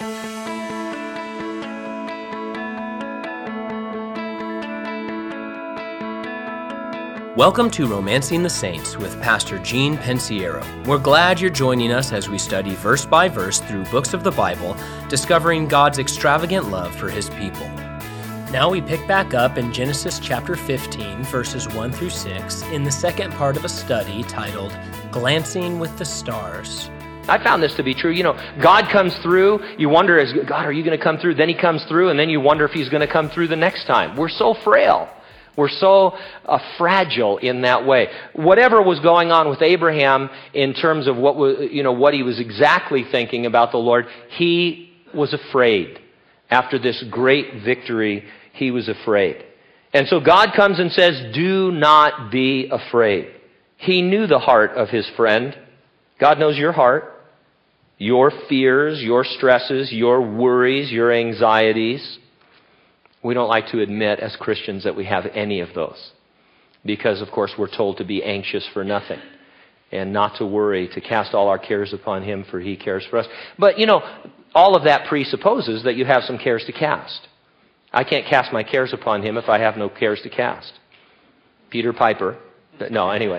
Welcome to Romancing the Saints with Pastor Gene Pensiero. We're glad you're joining us as we study verse by verse through books of the Bible, discovering God's extravagant love for His people. Now we pick back up in Genesis chapter 15, verses 1 through 6, in the second part of a study titled, Glancing with the Stars. I found this to be true. You know, God comes through, you wonder, God, are you going to come through? Then He comes through, and then you wonder if He's going to come through the next time. We're so frail. We're so fragile in that way. Whatever was going on with Abraham in terms of what he was exactly thinking about the Lord, he was afraid. After this great victory, he was afraid. And so God comes and says, do not be afraid. He knew the heart of his friend. God knows your heart, your fears, your stresses, your worries, your anxieties. We don't like to admit as Christians that we have any of those because, of course, we're told to be anxious for nothing and not to worry, to cast all our cares upon Him for He cares for us. But, you know, all of that presupposes that you have some cares to cast. I can't cast my cares upon Him if I have no cares to cast. Peter Piper. No, anyway.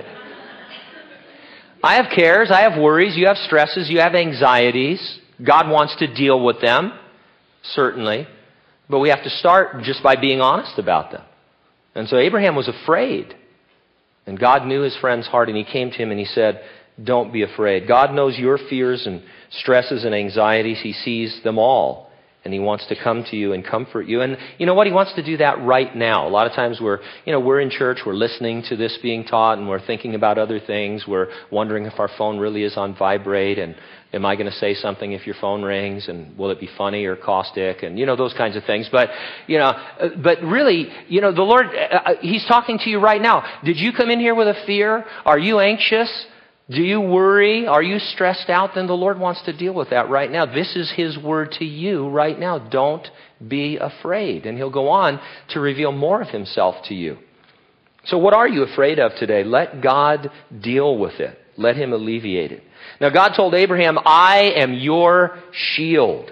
I have cares, I have worries, you have stresses, you have anxieties. God wants to deal with them, certainly. But we have to start just by being honest about them. And so Abraham was afraid. And God knew his friend's heart, and He came to him and He said, don't be afraid. God knows your fears and stresses and anxieties. He sees them all. And He wants to come to you and comfort you. And you know what? He wants to do that right now. A lot of times we're in church, we're listening to this being taught, and we're thinking about other things. We're wondering if our phone really is on vibrate, and am I going to say something if your phone rings, and will it be funny or caustic, and those kinds of things. But really, the Lord, He's talking to you right now. Did you come in here with a fear? Are you anxious? Do you worry? Are you stressed out? Then the Lord wants to deal with that right now. This is His word to you right now. Don't be afraid. And He'll go on to reveal more of Himself to you. So what are you afraid of today? Let God deal with it. Let Him alleviate it. Now God told Abraham, I am your shield.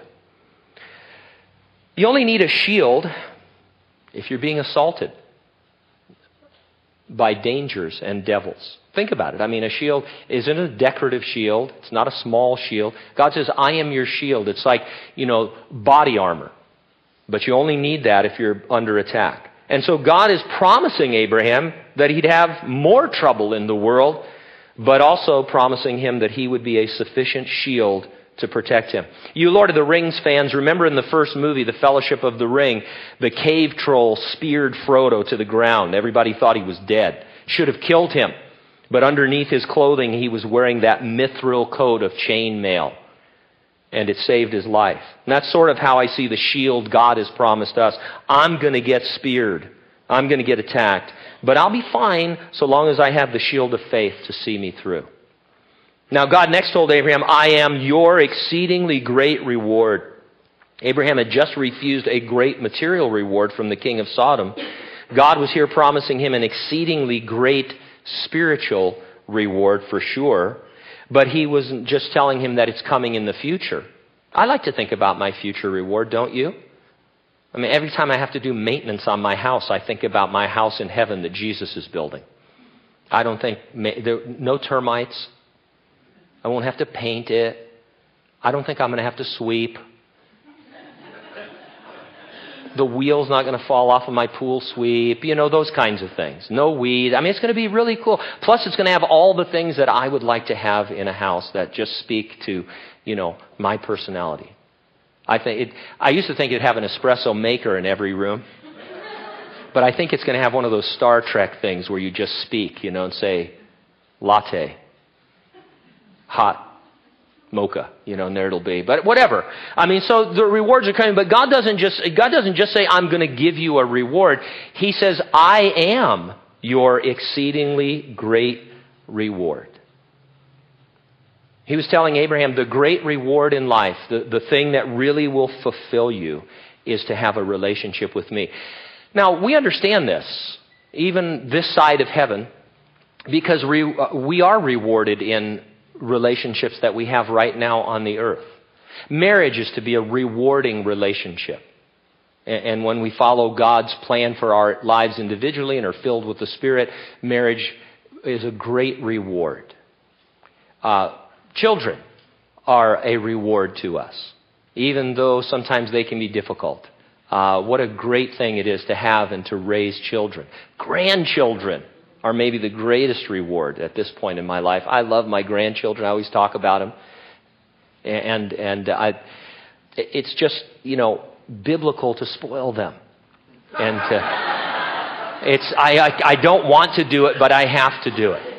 You only need a shield if you're being assaulted by dangers and devils. Think about it. I mean, a shield isn't a decorative shield. It's not a small shield. God says, I am your shield. It's like, body armor. But you only need that if you're under attack. And so God is promising Abraham that he'd have more trouble in the world, but also promising him that he would be a sufficient shield to protect him. You Lord of the Rings fans, remember in the first movie, The Fellowship of the Ring, the cave troll speared Frodo to the ground. Everybody thought he was dead. Should have killed him. But underneath his clothing, he was wearing that mithril coat of chainmail. And it saved his life. And that's sort of how I see the shield God has promised us. I'm going to get speared. I'm going to get attacked. But I'll be fine so long as I have the shield of faith to see me through. Now God next told Abraham, I am your exceedingly great reward. Abraham had just refused a great material reward from the king of Sodom. God was here promising him an exceedingly great spiritual reward for sure. But He wasn't just telling him that it's coming in the future. I like to think about my future reward, don't you? I mean, every time I have to do maintenance on my house, I think about my house in heaven that Jesus is building. I don't think, no termites. I won't have to paint it. I don't think I'm going to have to sweep. The wheel's not going to fall off of my pool sweep. Those kinds of things. No weed. I mean, it's going to be really cool. Plus, it's going to have all the things that I would like to have in a house that just speak to, my personality. I used to think it'd have an espresso maker in every room. But I think it's going to have one of those Star Trek things where you just speak, and say, latte, hot, mocha, and there it'll be. But whatever. I mean, so the rewards are coming, but God doesn't just say, I'm going to give you a reward. He says, I am your exceedingly great reward. He was telling Abraham, the great reward in life, the thing that really will fulfill you, is to have a relationship with me. Now, we understand this, even this side of heaven, because we are rewarded in relationships that we have right now on the earth. Marriage is to be a rewarding relationship. And when we follow God's plan for our lives individually and are filled with the Spirit, marriage is a great reward. Children are a reward to us, even though sometimes they can be difficult. What a great thing it is to have and to raise children. Grandchildren are maybe the greatest reward at this point in my life. I love my grandchildren. I always talk about them. It's just, biblical to spoil them. And I don't want to do it, but I have to do it.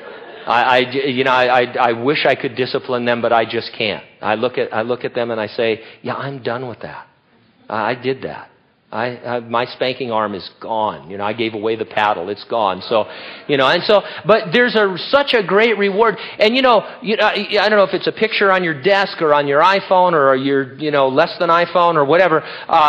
I wish I could discipline them, but I just can't. I look at them and I say, yeah, I'm done with that. I did that. My spanking arm is gone. I gave away the paddle. It's gone. But there's such a great reward. And I don't know if it's a picture on your desk or on your iPhone or your, less than iPhone or whatever.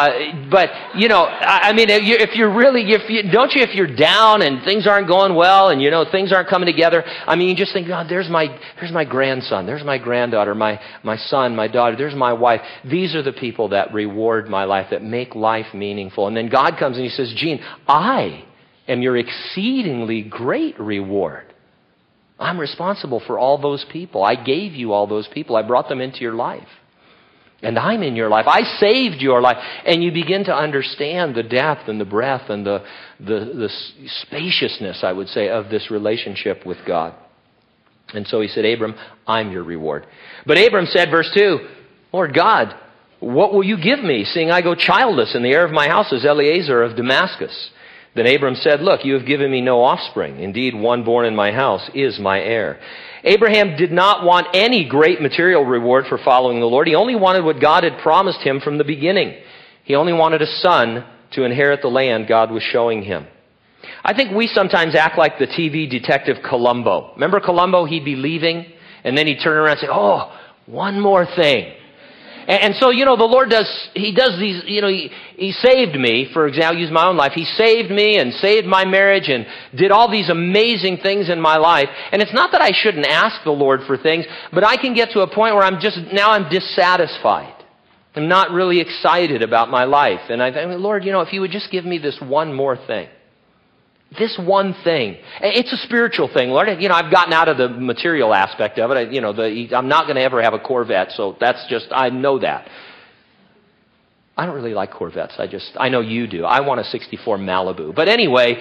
If you're down and things aren't going well and, things aren't coming together, you just think, God, here's my grandson. There's my granddaughter, my son, my daughter. There's my wife. These are the people that reward my life, that make life meaningful. And then God comes and He says, Gene, I am your exceedingly great reward. I'm responsible for all those people. I gave you all those people. I brought them into your life. And I'm in your life. I saved your life. And you begin to understand the depth and the breadth and the spaciousness, I would say, of this relationship with God. And so He said, Abram, I'm your reward. But Abram said, verse 2, Lord God, what will you give me, seeing I go childless, and the heir of my house is Eliezer of Damascus? Then Abram said, look, you have given me no offspring. Indeed, one born in my house is my heir. Abraham did not want any great material reward for following the Lord. He only wanted what God had promised him from the beginning. He only wanted a son to inherit the land God was showing him. I think we sometimes act like the TV detective Columbo. Remember Columbo? He'd be leaving, and then he'd turn around and say, oh, one more thing. And so, the Lord He does these, He saved me, for example, use my own life. He saved me and saved my marriage and did all these amazing things in my life. And it's not that I shouldn't ask the Lord for things, but I can get to a point where I'm dissatisfied. I'm not really excited about my life. And I think, Lord, if you would just give me this one more thing. This one thing. It's a spiritual thing, Lord. I've gotten out of the material aspect of it. I'm not going to ever have a Corvette, so that's just, I know that. I don't really like Corvettes. I know you do. I want a 64 Malibu. But anyway,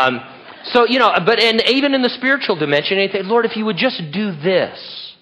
and even in the spiritual dimension, you think, Lord, if you would just do this,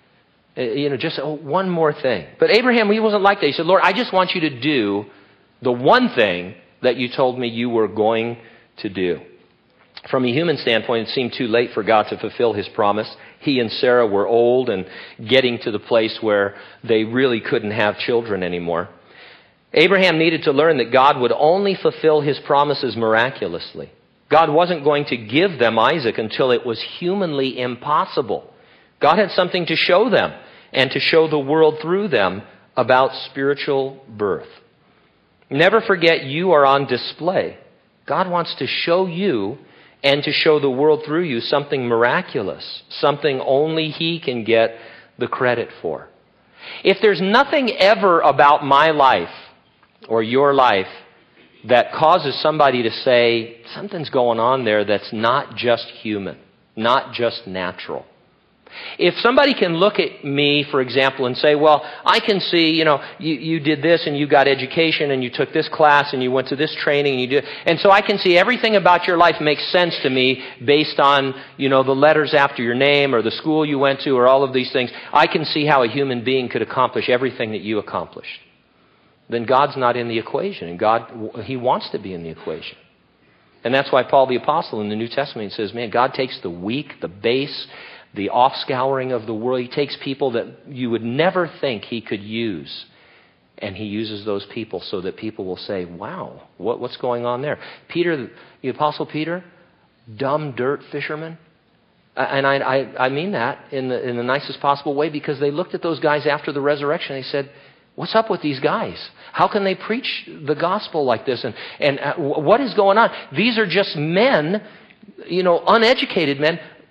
one more thing. But Abraham, he wasn't like that. He said, Lord, I just want you to do the one thing that you told me you were going to do. From a human standpoint, it seemed too late for God to fulfill His promise. He and Sarah were old and getting to the place where they really couldn't have children anymore. Abraham needed to learn that God would only fulfill His promises miraculously. God wasn't going to give them Isaac until it was humanly impossible. God had something to show them and to show the world through them about spiritual birth. Never forget, you are on display. God wants to show you and to show the world through you something miraculous, something only He can get the credit for. If there's nothing ever about my life or your life that causes somebody to say, something's going on there that's not just human, not just natural. If somebody can look at me, for example, and say, well, I can see, you did this and you got education and you took this class and you went to this training and so I can see everything about your life makes sense to me based on, the letters after your name or the school you went to or all of these things. I can see how a human being could accomplish everything that you accomplished. Then God's not in the equation, and God, He wants to be in the equation. And that's why Paul the Apostle in the New Testament says, man, God takes the weak, the base, the offscouring of the world. He takes people that you would never think He could use. And He uses those people so that people will say, wow, what's going on there? Peter, the Apostle Peter, dumb dirt fisherman. And I mean that in the nicest possible way, because they looked at those guys after the resurrection. They said, what's up with these guys? How can they preach the gospel like this? And what is going on? These are just men, uneducated men,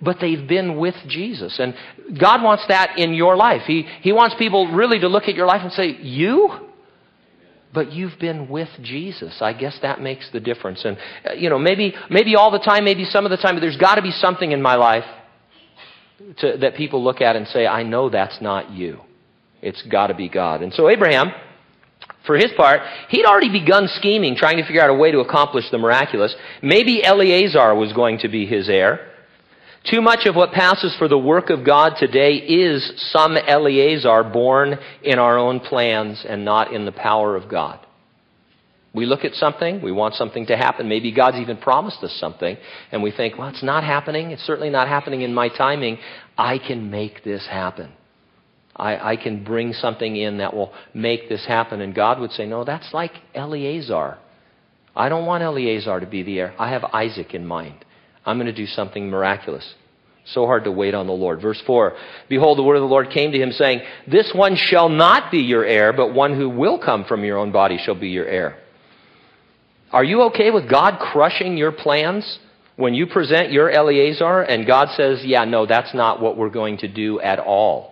but they've been with Jesus. And God wants that in your life. He wants people really to look at your life and say, you? But you've been with Jesus. I guess that makes the difference. And, maybe all the time, maybe some of the time, but there's got to be something in my life that people look at and say, I know that's not you. It's got to be God. And so Abraham, for his part, he'd already begun scheming, trying to figure out a way to accomplish the miraculous. Maybe Eleazar was going to be his heir. Too much of what passes for the work of God today is some Eleazar born in our own plans and not in the power of God. We look at something, we want something to happen. Maybe God's even promised us something, and we think, well, it's not happening. It's certainly not happening in my timing. I can make this happen. I can bring something in that will make this happen. And God would say, no, that's like Eleazar. I don't want Eleazar to be the heir. I have Isaac in mind. I'm going to do something miraculous. So hard to wait on the Lord. Verse 4, behold, the word of the Lord came to him saying, this one shall not be your heir, but one who will come from your own body shall be your heir. Are you okay with God crushing your plans when you present your Eleazar and God says, yeah, no, that's not what we're going to do at all?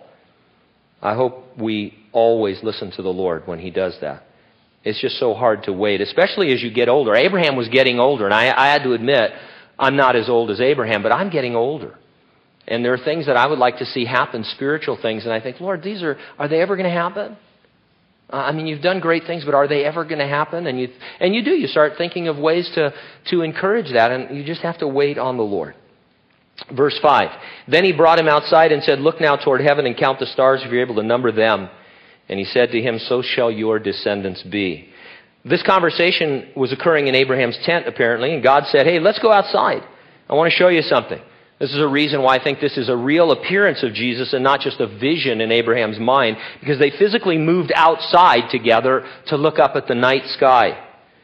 I hope we always listen to the Lord when He does that. It's just so hard to wait, especially as you get older. Abraham was getting older, and I had to admit, I'm not as old as Abraham, but I'm getting older. And there are things that I would like to see happen, spiritual things, and I think, Lord, are they ever going to happen? You've done great things, but are they ever going to happen? And you start thinking of ways to encourage that, and you just have to wait on the Lord. Verse 5, then he brought him outside and said, look now toward heaven and count the stars if you're able to number them. And he said to him, so shall your descendants be. This conversation was occurring in Abraham's tent, apparently, and God said, hey, let's go outside. I want to show you something. This is a reason why I think this is a real appearance of Jesus and not just a vision in Abraham's mind, because they physically moved outside together to look up at the night sky.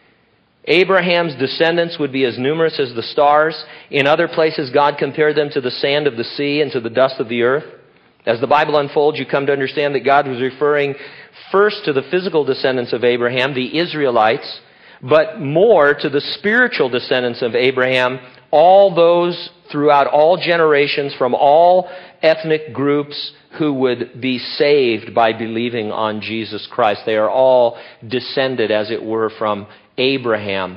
Abraham's descendants would be as numerous as the stars. In other places, God compared them to the sand of the sea and to the dust of the earth. As the Bible unfolds, you come to understand that God was referring first to the physical descendants of Abraham, the Israelites, but more to the spiritual descendants of Abraham, all those throughout all generations from all ethnic groups who would be saved by believing on Jesus Christ. They are all descended, as it were, from Abraham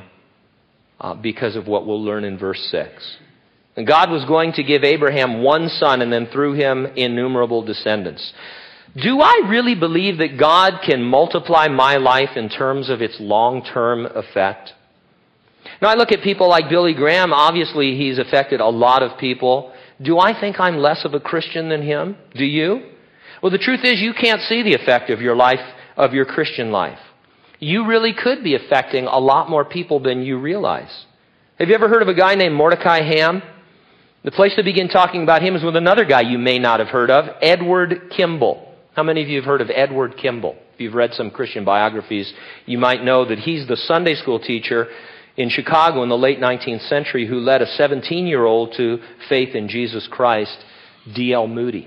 because of what we'll learn in verse 6. And God was going to give Abraham one son and then through him innumerable descendants. Do I really believe that God can multiply my life in terms of its long-term effect? Now, I look at people like Billy Graham. Obviously, he's affected a lot of people. Do I think I'm less of a Christian than him? Do you? Well, the truth is you can't see the effect of your life, of your Christian life. You really could be affecting a lot more people than you realize. Have you ever heard of a guy named Mordecai Ham? The place to begin talking about him is with another guy you may not have heard of, Edward Kimball. How many of you have heard of Edward Kimball? If you've read some Christian biographies, you might know that he's the Sunday school teacher in Chicago in the late 19th century who led a 17-year-old to faith in Jesus Christ, D.L. Moody.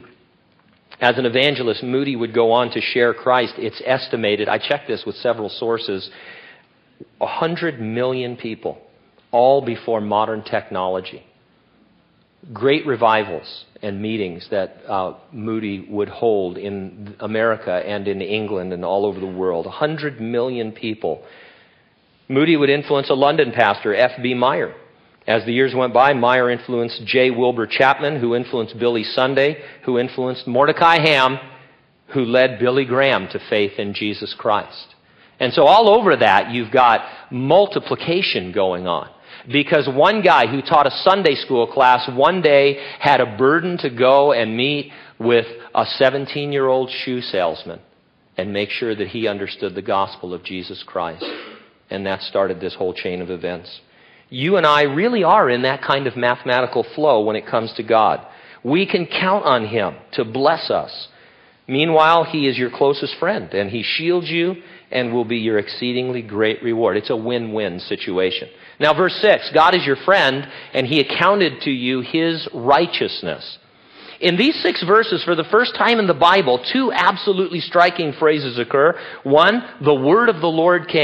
As an evangelist, Moody would go on to share Christ. It's estimated, I checked this with several sources, 100 million people, all before modern technology. Great revivals and meetings that Moody would hold in America and in England and all over the world. 100 million people. Moody would influence a London pastor, F.B. Meyer. As the years went by, Meyer influenced J. Wilbur Chapman, who influenced Billy Sunday, who influenced Mordecai Ham, who led Billy Graham to faith in Jesus Christ. And so all over that, you've got multiplication going on. Because one guy who taught a Sunday school class one day had a burden to go and meet with a 17-year-old shoe salesman and make sure that he understood the gospel of Jesus Christ. And that started this whole chain of events. You and I really are in that kind of mathematical flow when it comes to God. We can count on Him to bless us. Meanwhile, He is your closest friend, and He shields you and will be your exceedingly great reward. It's a win-win situation. Now, verse 6, God is your friend, and He accounted to you His righteousness. In these 6 verses, for the first time in the Bible, 2 absolutely striking phrases occur. One, the word of the Lord came.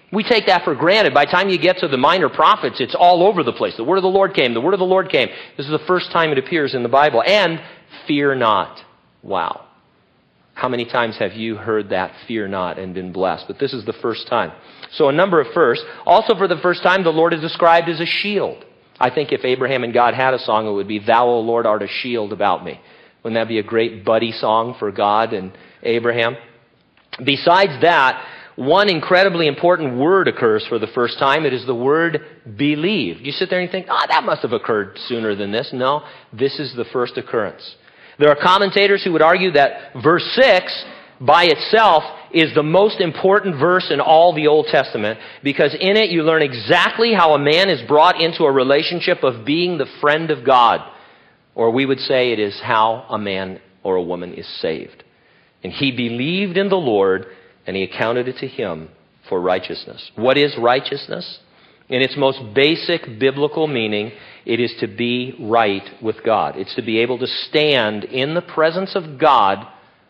We take that for granted. By the time you get to the minor prophets, it's all over the place. The word of the Lord came. The word of the Lord came. This is the first time it appears in the Bible. And fear not. Wow. How many times have you heard that, fear not, and been blessed? But this is the first time. So a number of firsts. Also for the first time, the Lord is described as a shield. I think if Abraham and God had a song, it would be, Thou, O Lord, art a shield about me. Wouldn't that be a great buddy song for God and Abraham? Besides that, one incredibly important word occurs for the first time. It is the word believe. You sit there and you think, that must have occurred sooner than this. No, this is the first occurrence. There are commentators who would argue that verse 6 by itself is the most important verse in all the Old Testament, because in it you learn exactly how a man is brought into a relationship of being the friend of God. Or we would say it is how a man or a woman is saved. And he believed in the Lord, and he accounted it to him for righteousness. What is righteousness? In its most basic biblical meaning, it is to be right with God. It's to be able to stand in the presence of God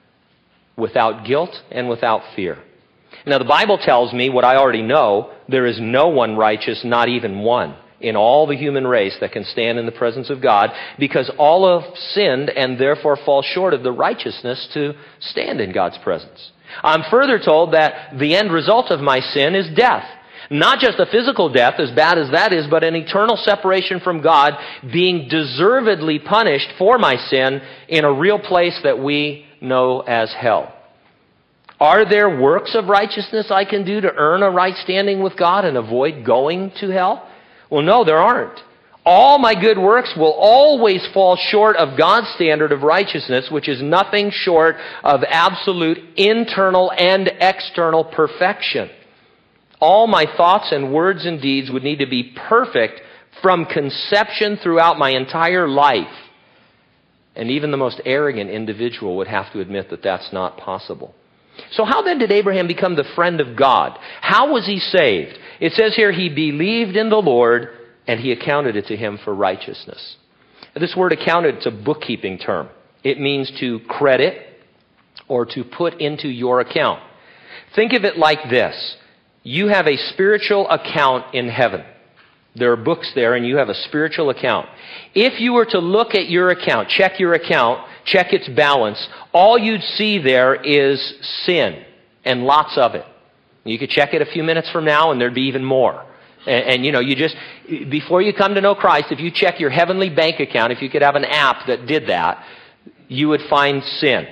without guilt and without fear. Now, the Bible tells me what I already know. There is no one righteous, not even one, in all the human race that can stand in the presence of God, because all have sinned and therefore fall short of the righteousness to stand in God's presence. I'm further told that the end result of my sin is death. Not just a physical death, as bad as that is, but an eternal separation from God, being deservedly punished for my sin in a real place that we know as hell. Are there works of righteousness I can do to earn a right standing with God and avoid going to hell? Well, no, there aren't. All my good works will always fall short of God's standard of righteousness, which is nothing short of absolute internal and external perfection. All my thoughts and words and deeds would need to be perfect from conception throughout my entire life. And even the most arrogant individual would have to admit that that's not possible. So how then did Abraham become the friend of God? How was he saved? It says here, he believed in the Lord, and he accounted it to him for righteousness. This word accounted, it's a bookkeeping term. It means to credit or to put into your account. Think of it like this. You have a spiritual account in heaven. There are books there, and you have a spiritual account. If you were to look at your account, check check its balance, all you'd see there is sin, and lots of it. You could check it a few minutes from now, and there'd be even more. And you just, before you come to know Christ, if you check your heavenly bank account, if you could have an app that did that, you would find sin.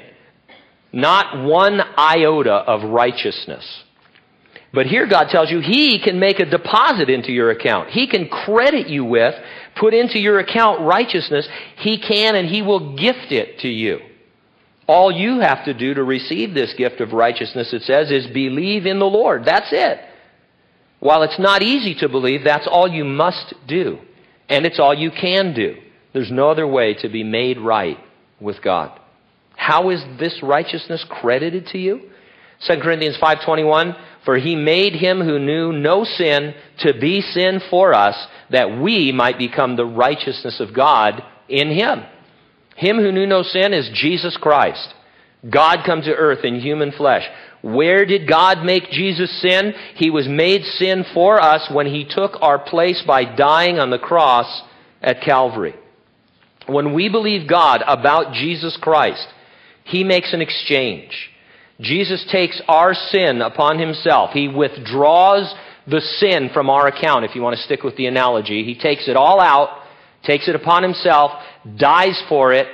Not one iota of righteousness. But here God tells you He can make a deposit into your account. He can credit you with, put into your account righteousness. He can, and He will gift it to you. All you have to do to receive this gift of righteousness, it says, is believe in the Lord. That's it. While it's not easy to believe, that's all you must do. And it's all you can do. There's no other way to be made right with God. How is this righteousness credited to you? 2 Corinthians 5:21, for He made Him who knew no sin to be sin for us, that we might become the righteousness of God in Him. Him who knew no sin is Jesus Christ. God come to earth in human flesh. Where did God make Jesus sin? He was made sin for us when He took our place by dying on the cross at Calvary. When we believe God about Jesus Christ, He makes an exchange. Jesus takes our sin upon Himself. He withdraws the sin from our account, if you want to stick with the analogy. He takes it all out, takes it upon Himself, dies for it,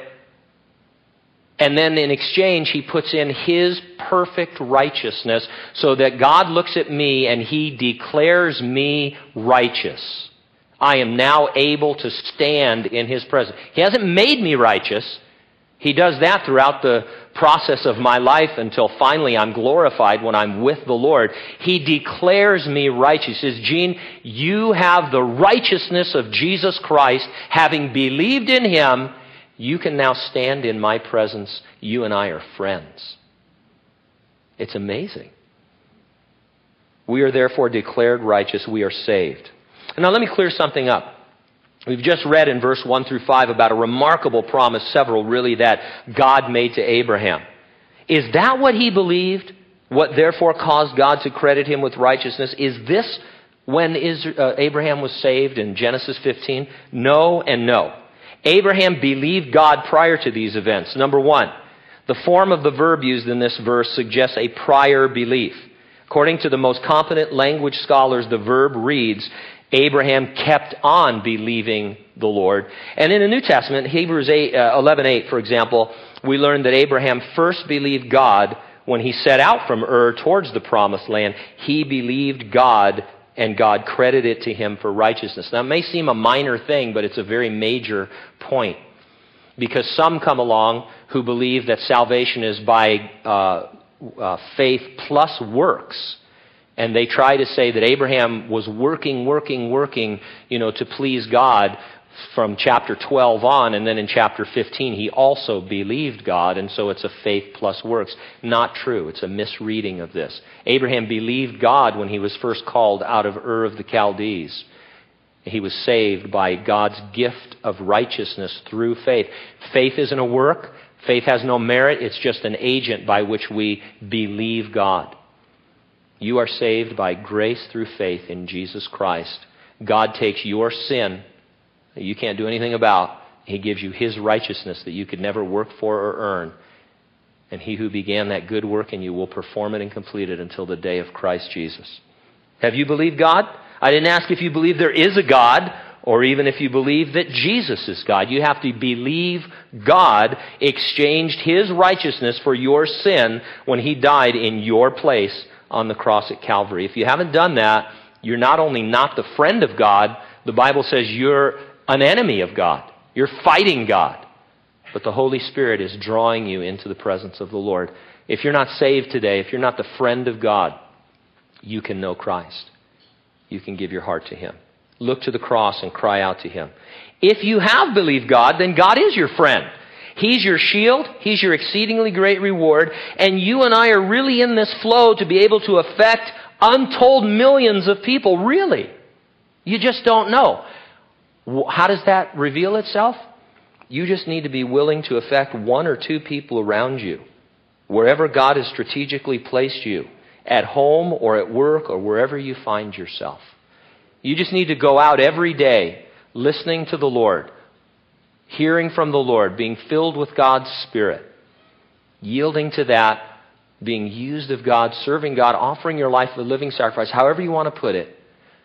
and then in exchange He puts in His perfect righteousness so that God looks at me and He declares me righteous. I am now able to stand in His presence. He hasn't made me righteous. He does that throughout the process of my life until finally I'm glorified when I'm with the Lord. He declares me righteous. He says, Gene, you have the righteousness of Jesus Christ. Having believed in Him, you can now stand in my presence. You and I are friends. It's amazing. We are therefore declared righteous. We are saved. And now let me clear something up. We've just read in verse 1 through 5 about a remarkable promise, several really, that God made to Abraham. Is that what he believed? What therefore caused God to credit him with righteousness? Is this when Abraham was saved in Genesis 15? No and no. Abraham believed God prior to these events. Number one, the form of the verb used in this verse suggests a prior belief. According to the most competent language scholars, the verb reads, Abraham kept on believing the Lord. And in the New Testament, Hebrews 11:8, for example, we learn that Abraham first believed God when he set out from Ur towards the promised land. He believed God, and God credited it to him for righteousness. Now, it may seem a minor thing, but it's a very major point. Because some come along who believe that salvation is by faith plus works. And they try to say that Abraham was working, to please God from chapter 12 on, and then in chapter 15 he also believed God, and so it's a faith plus works. Not true. It's a misreading of this. Abraham believed God when he was first called out of Ur of the Chaldees. He was saved by God's gift of righteousness through faith. Faith isn't a work. Faith has no merit. It's just an agent by which we believe God. You are saved by grace through faith in Jesus Christ. God takes your sin that you can't do anything about. He gives you His righteousness that you could never work for or earn. And He who began that good work in you will perform it and complete it until the day of Christ Jesus. Have you believed God? I didn't ask if you believe there is a God or even if you believe that Jesus is God. You have to believe God exchanged His righteousness for your sin when He died in your place on the cross at Calvary. If you haven't done that, you're not only not the friend of God, the Bible says you're an enemy of God. You're fighting God. But the Holy Spirit is drawing you into the presence of the Lord. If you're not saved today, if you're not the friend of God, you can know Christ. You can give your heart to Him. Look to the cross and cry out to Him. If you have believed God, then God is your friend. He's your shield. He's your exceedingly great reward. And you and I are really in this flow to be able to affect untold millions of people. Really. You just don't know. How does that reveal itself? You just need to be willing to affect one or two people around you. Wherever God has strategically placed you. At home or at work or wherever you find yourself. You just need to go out every day listening to the Lord, hearing from the Lord, being filled with God's Spirit, yielding to that, being used of God, serving God, offering your life a living sacrifice, however you want to put it.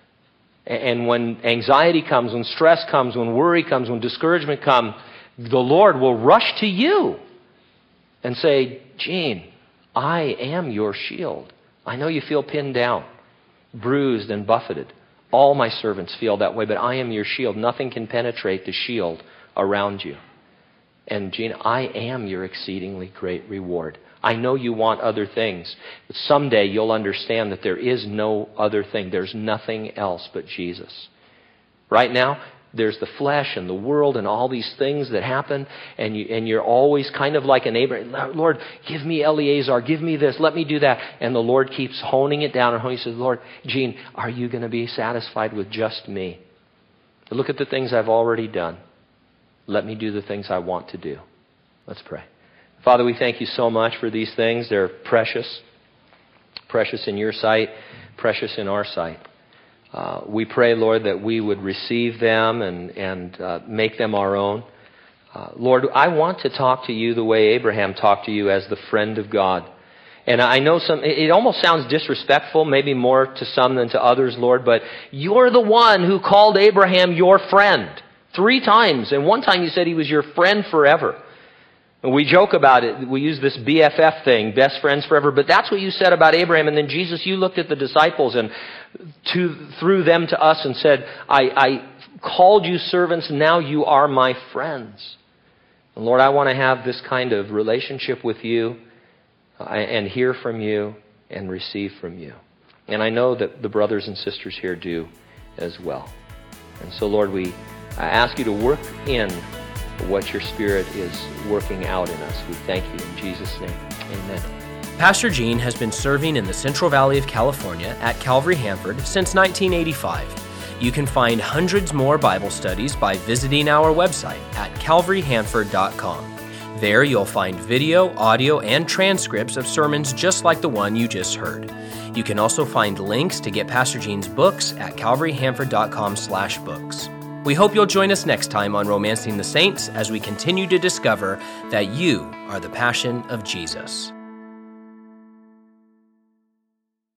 And when anxiety comes, when stress comes, when worry comes, when discouragement comes, the Lord will rush to you and say, Gene, I am your shield. I know you feel pinned down, bruised and buffeted. All my servants feel that way, but I am your shield. Nothing can penetrate the shield around you. And Gene, I am your exceedingly great reward. I know you want other things, but someday you'll understand that there is no other thing. There's nothing else but Jesus. Right now, there's the flesh and the world and all these things that happen, and you're always kind of like an Abraham. Lord, give me Eliezer, give me this, let me do that. And the Lord keeps honing it down, and He says, Lord, Gene, are you going to be satisfied with just me? Look at the things I've already done. Let me do the things I want to do. Let's pray. Father, we thank you so much for these things. They're precious. Precious in your sight, precious in our sight. We pray, Lord, that we would receive them and make them our own. Lord, I want to talk to you the way Abraham talked to you as the friend of God. And I know it almost sounds disrespectful, maybe more to some than to others, Lord, but you're the one who called Abraham your friend 3 times. And one time you said he was your friend forever. And we joke about it. We use this BFF thing, best friends forever. But that's what you said about Abraham. And then Jesus, you looked at the disciples and through them to us and said, I called you servants, now you are my friends. And Lord, I want to have this kind of relationship with you and hear from you and receive from you. And I know that the brothers and sisters here do as well. And so, Lord, I ask you to work in what your Spirit is working out in us. We thank you in Jesus' name. Amen. Pastor Gene has been serving in the Central Valley of California at Calvary Hanford since 1985. You can find hundreds more Bible studies by visiting our website at calvaryhanford.com. There you'll find video, audio, and transcripts of sermons just like the one you just heard. You can also find links to get Pastor Gene's books at calvaryhanford.com/books. We hope you'll join us next time on Romancing the Saints as we continue to discover that you are the passion of Jesus.